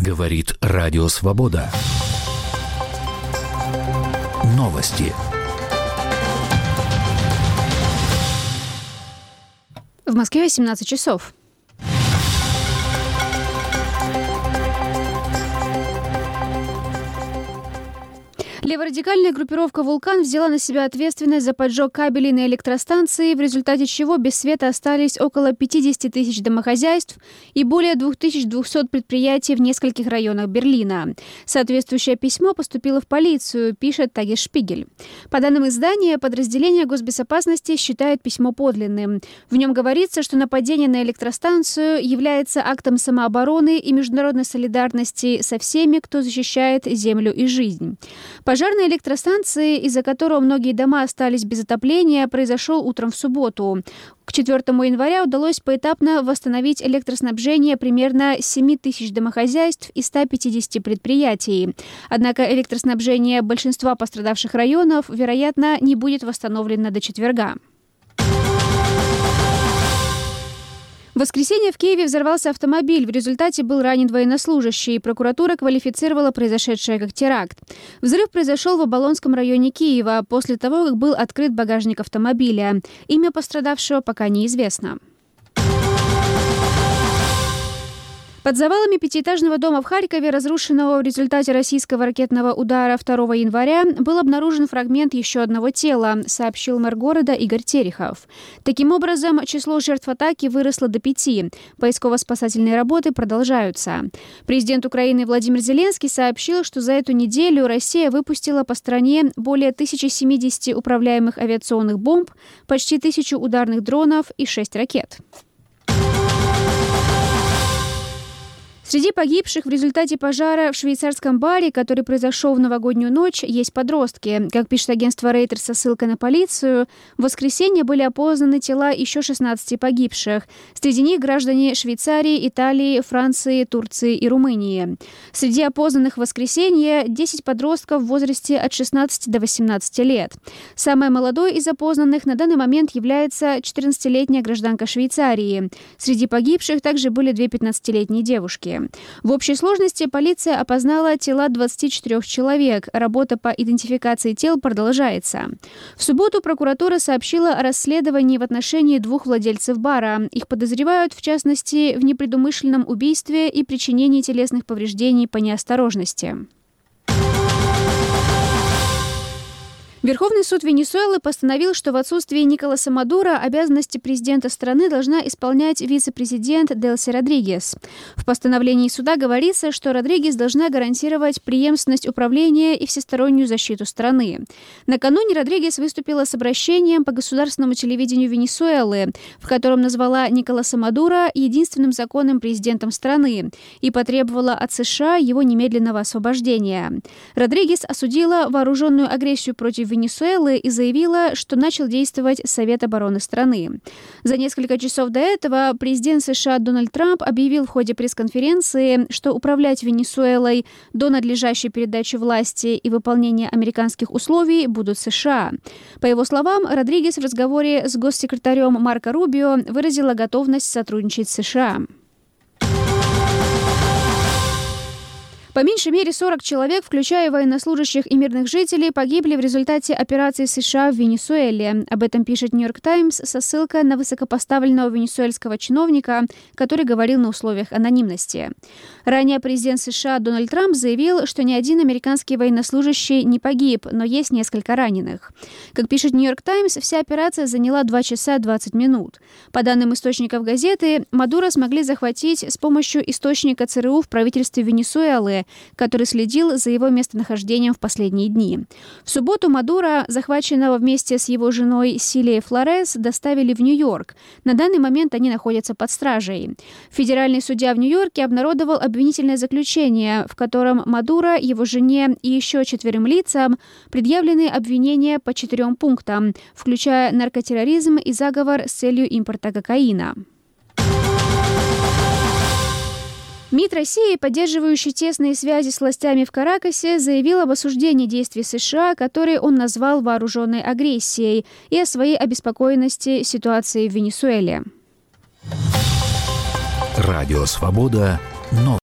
Говорит Радио Свобода. Новости. В Москве 17 часов. Леворадикальная группировка «Вулкан» взяла на себя ответственность за поджог кабелей на электростанции, в результате чего без света остались около 50 тысяч домохозяйств и более 2200 предприятий в нескольких районах Берлина. Соответствующее письмо поступило в полицию, пишет Тагесшпигель. По данным издания, подразделение госбезопасности считает письмо подлинным. В нем говорится, что нападение на электростанцию является актом самообороны и международной солидарности со всеми, кто защищает землю и жизнь. Пожар на электростанции, из-за которого многие дома остались без отопления, произошел утром в субботу. К 4 января удалось поэтапно восстановить электроснабжение примерно 7 тысяч домохозяйств и 150 предприятий. Однако электроснабжение большинства пострадавших районов, вероятно, не будет восстановлено до четверга. В воскресенье в Киеве взорвался автомобиль. В результате был ранен военнослужащий. Прокуратура квалифицировала произошедшее как теракт. Взрыв произошел в Оболонском районе Киева после того, как был открыт багажник автомобиля. Имя пострадавшего пока неизвестно. Под завалами пятиэтажного дома в Харькове, разрушенного в результате российского ракетного удара 2 января, был обнаружен фрагмент еще одного тела, сообщил мэр города Игорь Терехов. Таким образом, число жертв атаки выросло до 5. Поисково-спасательные работы продолжаются. Президент Украины Владимир Зеленский сообщил, что за эту неделю Россия выпустила по стране более 1070 управляемых авиационных бомб, почти 1000 ударных дронов и 6 ракет. Среди погибших в результате пожара в швейцарском баре, который произошел в новогоднюю ночь, есть подростки. Как пишет агентство Reuters со ссылкой на полицию, в воскресенье были опознаны тела еще 16 погибших. Среди них граждане Швейцарии, Италии, Франции, Турции и Румынии. Среди опознанных в воскресенье 10 подростков в возрасте от 16 до 18 лет. Самой молодой из опознанных на данный момент является 14-летняя гражданка Швейцарии. Среди погибших также были 2 15-летние девушки. В общей сложности полиция опознала тела 24 человек. Работа по идентификации тел продолжается. В субботу прокуратура сообщила о расследовании в отношении 2 владельцев бара. Их подозревают, в частности, в непредумышленном убийстве и причинении телесных повреждений по неосторожности. Верховный суд Венесуэлы постановил, что в отсутствии Николаса Мадуро обязанности президента страны должна исполнять вице-президент Делси Родригес. В постановлении суда говорится, что Родригес должна гарантировать преемственность управления и всестороннюю защиту страны. Накануне Родригес выступила с обращением по государственному телевидению Венесуэлы, в котором назвала Николаса Мадуро единственным законным президентом страны и потребовала от США его немедленного освобождения. Родригес осудила вооруженную агрессию против Венесуэлы и заявила, что начал действовать Совет обороны страны. За несколько часов до этого президент США Дональд Трамп объявил в ходе пресс-конференции, что управлять Венесуэлой до надлежащей передачи власти и выполнения американских условий будут США. По его словам, Родригес в разговоре с госсекретарем Марко Рубио выразила готовность сотрудничать с США. По меньшей мере 40 человек, включая военнослужащих и мирных жителей, погибли в результате операции США в Венесуэле. Об этом пишет «Нью-Йорк Таймс» со ссылкой на высокопоставленного венесуэльского чиновника, который говорил на условиях анонимности. Ранее президент США Дональд Трамп заявил, что ни один американский военнослужащий не погиб, но есть несколько раненых. Как пишет «Нью-Йорк Таймс», вся операция заняла 2 часа 20 минут. По данным источников газеты, Мадуро смогли захватить с помощью источника ЦРУ в правительстве Венесуэлы, который следил за его местонахождением в последние дни. В субботу Мадуро, захваченного вместе с его женой Силией Флорес, доставили в Нью-Йорк. На данный момент они находятся под стражей. Федеральный судья в Нью-Йорке обнародовал обвинительное заключение, в котором Мадуро, его жене и еще 4 лицам предъявлены обвинения по 4 пунктам, включая наркотерроризм и заговор с целью импорта кокаина. МИД России, поддерживающий тесные связи с властями в Каракасе, заявил об осуждении действий США, которые он назвал вооруженной агрессией, и о своей обеспокоенности ситуацией в Венесуэле. Радио Свобода.